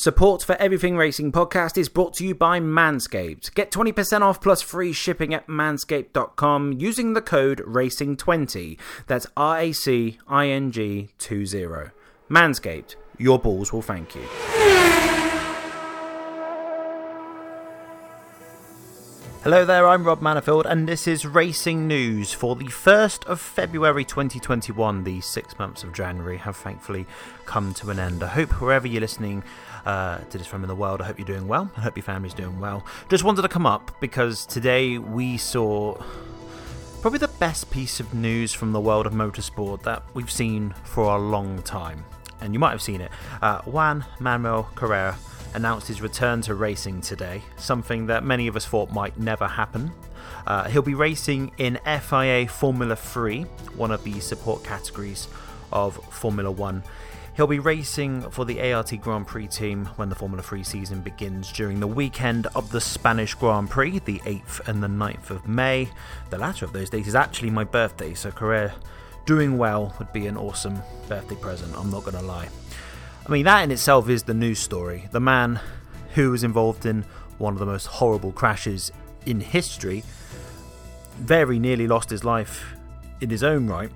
Support for Everything Racing podcast is brought to you by Manscaped. Get 20% off plus free shipping at manscaped.com using the code RACING20. That's RACING20. Manscaped, your balls will thank you. Hello there, I'm Rob Manifield, and this is Racing News for the 1st of February 2021. The 6 months of January have thankfully come to an end. I hope wherever you're listening to this from in the world, I hope you're doing well. I hope your family's doing well. Just wanted to come up because today we saw probably the best piece of news from the world of motorsport that we've seen for a long time. And you might have seen it. Juan Manuel Correa announced his return to racing today, something that many of us thought might never happen. He'll be racing in FIA Formula 3, one of the support categories of Formula 1. He'll be racing for the ART Grand Prix team when the Formula 3 season begins during the weekend of the Spanish Grand Prix, the 8th and the 9th of May. The latter of those days is actually my birthday, so Correa doing well would be an awesome birthday present, I'm not going to lie. I mean, that in itself is the news story. The man who was involved in one of the most horrible crashes in history, very nearly lost his life in his own right,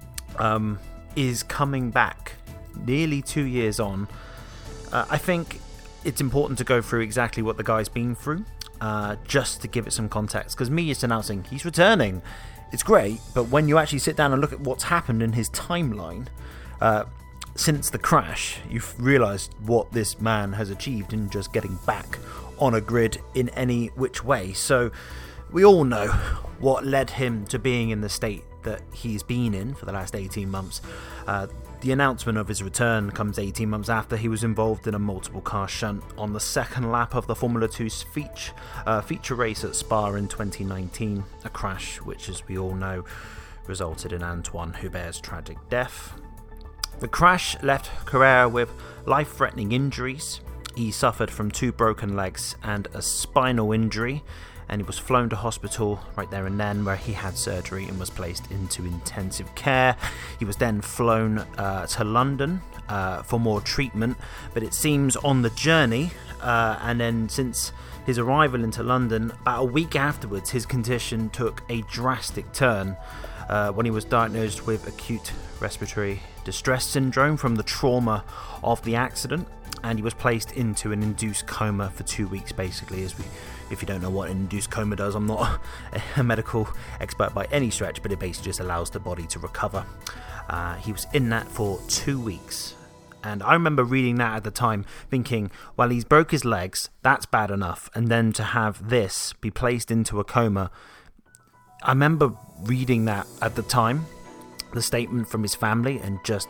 is coming back nearly 2 years on. I think it's important to go through exactly what the guy's been through, just to give it some context, because me just announcing he's returning, it's great, but when you actually sit down and look at what's happened in his timeline, since the crash, you've realised what this man has achieved in just getting back on a grid in any which way. So we all know what led him to being in the state that he's been in for the last 18 months. The announcement of his return comes 18 months after he was involved in a multiple car shunt on the second lap of the Formula 2 feature race at Spa in 2019, a crash which, as we all know, resulted in Antoine Hubert's tragic death. The crash left Correa with life-threatening injuries. He suffered from 2 broken legs and a spinal injury, and he was flown to hospital right there and then, where he had surgery and was placed into intensive care. He was then flown to London for more treatment, but it seems on the journey, and then since his arrival into London, about a week afterwards, his condition took a drastic turn when he was diagnosed with acute respiratory distress syndrome from the trauma of the accident, and he was placed into an induced coma for 2 weeks, basically. If you don't know what an induced coma does, I'm not a medical expert by any stretch, but it basically just allows the body to recover. He was in that for 2 weeks, and I remember reading that at the time thinking, well, he's broke his legs, that's bad enough, and then to have this be placed into a coma. I remember reading that at the time, the statement from his family, and just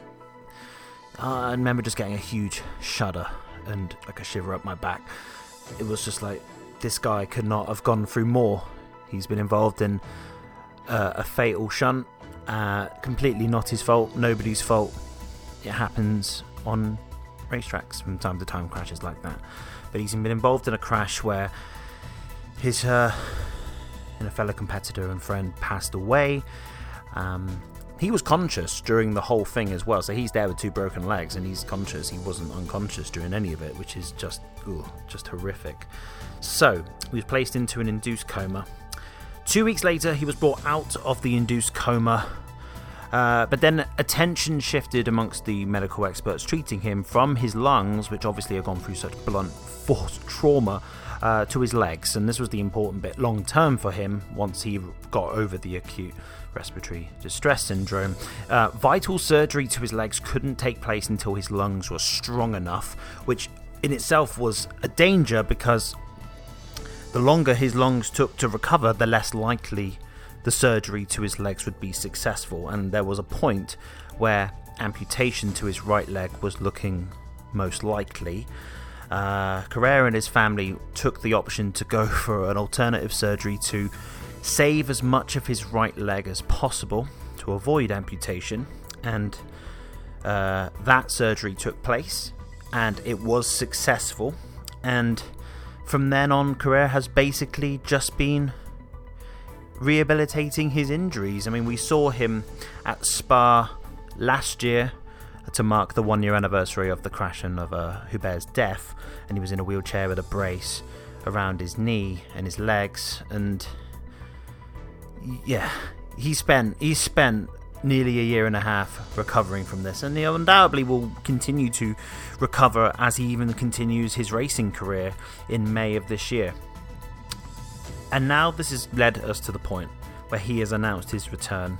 I remember just getting a huge shudder and like a shiver up my back. It was just like, this guy could not have gone through more. He's been involved in a fatal shunt, completely not his fault, nobody's fault. It happens on racetracks from time to time, crashes like that. But he's been involved in a crash where his a fellow competitor and friend passed away. He was conscious during the whole thing as well, so he's there with 2 broken legs and he's conscious. He wasn't unconscious during any of it, which is just horrific. So he was placed into an induced coma. 2 weeks later, he was brought out of the induced coma, but then attention shifted amongst the medical experts treating him from his lungs, which obviously had gone through such blunt force trauma, to his legs, and this was the important bit long term for him once he got over the acute respiratory distress syndrome. Vital surgery to his legs couldn't take place until his lungs were strong enough, which in itself was a danger, because the longer his lungs took to recover, the less likely the surgery to his legs would be successful, and there was a point where amputation to his right leg was looking most likely. Correa and his family took the option to go for an alternative surgery to save as much of his right leg as possible to avoid amputation, and that surgery took place and it was successful, and from then on Correa has basically just been rehabilitating his injuries. I mean, we saw him at Spa last year to mark the 1 year anniversary of the crash and of Hubert's death, and he was in a wheelchair with a brace around his knee and his legs, and yeah, he spent nearly a year and a half recovering from this, and he undoubtedly will continue to recover as he even continues his racing career in May of this year. And now this has led us to the point where he has announced his return.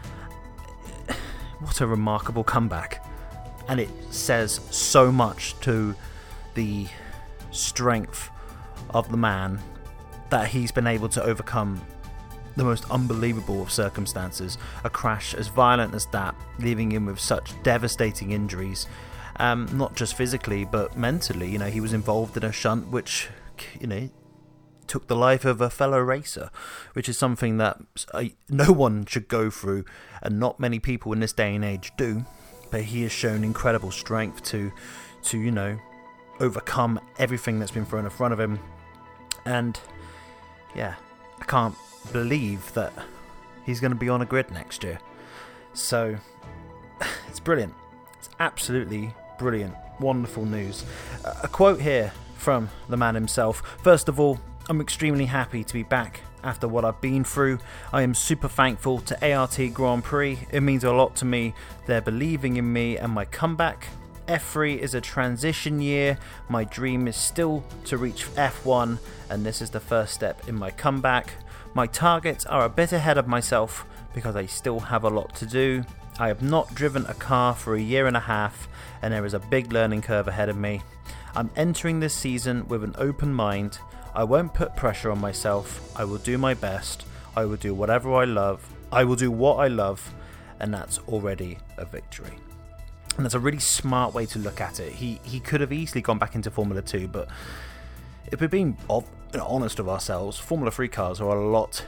What a remarkable comeback, and it says so much to the strength of the man that he's been able to overcome the most unbelievable of circumstances, a crash as violent as that, leaving him with such devastating injuries, not just physically but mentally. You know, he was involved in a shunt which, you know, took the life of a fellow racer, which is something that no one should go through, and not many people in this day and age do. But he has shown incredible strength to you know, overcome everything that's been thrown in front of him. And yeah, I can't believe that he's going to be on a grid next year. So it's brilliant. It's absolutely brilliant. Wonderful news. A quote here from the man himself. First of all, I'm extremely happy to be back after what I've been through. I am super thankful to ART Grand Prix. It means a lot to me. They're believing in me and my comeback. F3 is a transition year. My dream is still to reach F1, and this is the first step in my comeback. My targets are a bit ahead of myself because I still have a lot to do. I have not driven a car for a year and a half, and there is a big learning curve ahead of me. I'm entering this season with an open mind. I won't put pressure on myself. I will do my best. I will do whatever I love. I will do what I love, and that's already a victory. And that's a really smart way to look at it. He could have easily gone back into Formula 2, but if we're being honest with ourselves, Formula 3 cars are a lot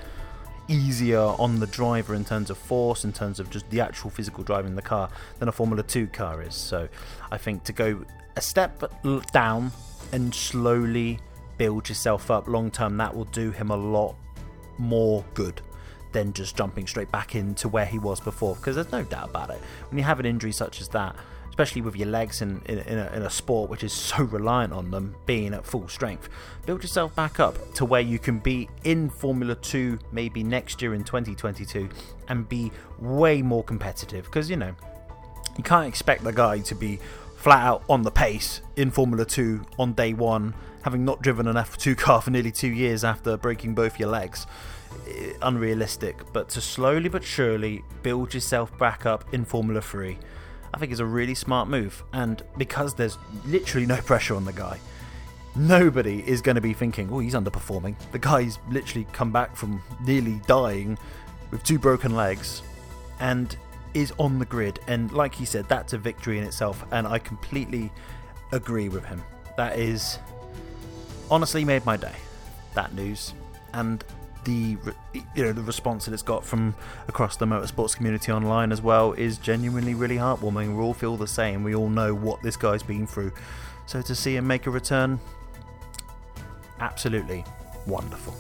easier on the driver in terms of force, in terms of just the actual physical driving the car, than a Formula 2 car is. So I think to go a step down and slowly build yourself up long term, that will do him a lot more good than just jumping straight back into where he was before, because there's no doubt about it, when you have an injury such as that, especially with your legs in a sport which is so reliant on them being at full strength, build yourself back up to where you can be in Formula 2 maybe next year in 2022 and be way more competitive, because, you know, you can't expect the guy to be flat out on the pace in Formula 2 on day one, having not driven an F2 car for nearly 2 years after breaking both your legs. Unrealistic. But to slowly but surely build yourself back up in Formula 3, I think is a really smart move. And because there's literally no pressure on the guy, nobody is going to be thinking, oh, he's underperforming. The guy's literally come back from nearly dying with 2 broken legs and is on the grid, and like he said, that's a victory in itself, and I completely agree with him. That is honestly made my day, that news, and the response that it's got from across the motorsports community online as well is genuinely really heartwarming. We all feel the same. We all know what this guy's been through, so to see him make a return, absolutely wonderful.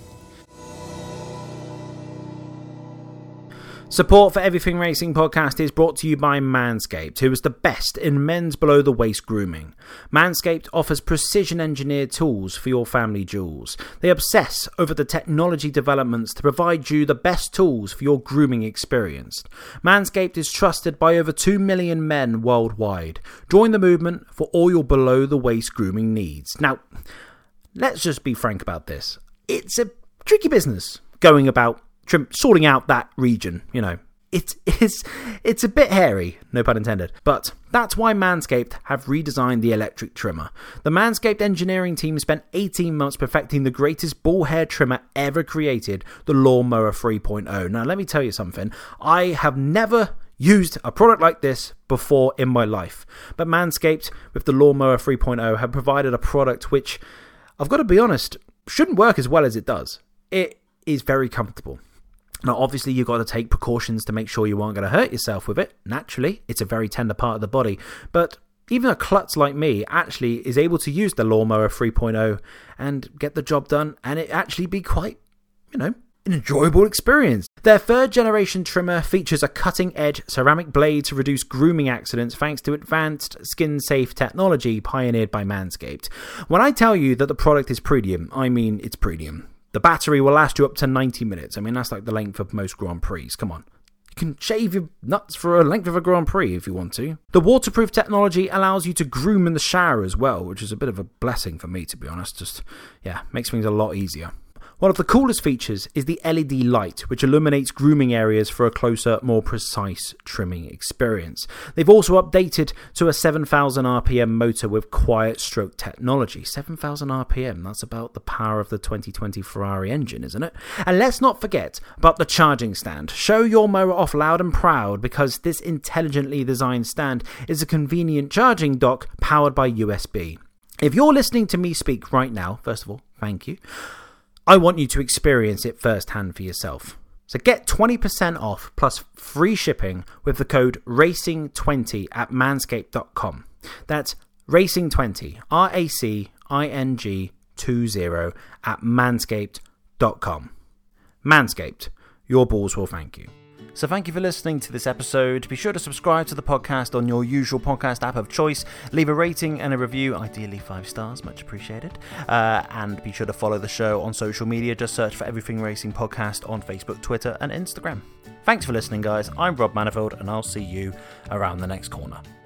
Support for Everything Racing Podcast is brought to you by Manscaped, who is the best in men's below-the-waist grooming. Manscaped offers precision-engineered tools for your family jewels. They obsess over the technology developments to provide you the best tools for your grooming experience. Manscaped is trusted by over 2 million men worldwide. Join the movement for all your below-the-waist grooming needs. Now, let's just be frank about this. It's a tricky business going about sorting out that region, you know. It's a bit hairy, no pun intended, but that's why Manscaped have redesigned the electric trimmer. The Manscaped engineering team spent 18 months perfecting the greatest ball hair trimmer ever created, the Lawnmower 3.0. Now, let me tell you something. I have never used a product like this before in my life, but Manscaped, with the Lawnmower 3.0, have provided a product which, I've got to be honest, shouldn't work as well as it does. It is very comfortable. Now, obviously, you've got to take precautions to make sure you aren't going to hurt yourself with it. Naturally, it's a very tender part of the body. But even a klutz like me actually is able to use the Lawnmower 3.0 and get the job done, and it actually be quite, an enjoyable experience. Their third generation trimmer features a cutting-edge ceramic blade to reduce grooming accidents thanks to advanced skin-safe technology pioneered by Manscaped. When I tell you that the product is premium, I mean it's premium. The battery will last you up to 90 minutes. I mean, that's like the length of most Grand Prix. Come on. You can shave your nuts for a length of a Grand Prix if you want to. The waterproof technology allows you to groom in the shower as well, which is a bit of a blessing for me, to be honest. Makes things a lot easier. One of the coolest features is the LED light, which illuminates grooming areas for a closer, more precise trimming experience. They've also updated to a 7,000 RPM motor with quiet stroke technology. 7,000 RPM, that's about the power of the 2020 Ferrari engine, isn't it? And let's not forget about the charging stand. Show your mower off loud and proud, because this intelligently designed stand is a convenient charging dock powered by USB. If you're listening to me speak right now, first of all, thank you. I want you to experience it firsthand for yourself. So get 20% off plus free shipping with the code RACING20 at manscaped.com. That's RACING20, RACING20 at manscaped.com. Manscaped, your balls will thank you. So thank you for listening to this episode. Be sure to subscribe to the podcast on your usual podcast app of choice. Leave a rating and a review, ideally 5 stars, much appreciated. And be sure to follow the show on social media. Just search for Everything Racing Podcast on Facebook, Twitter and Instagram. Thanks for listening, guys. I'm Rob Manifold, and I'll see you around the next corner.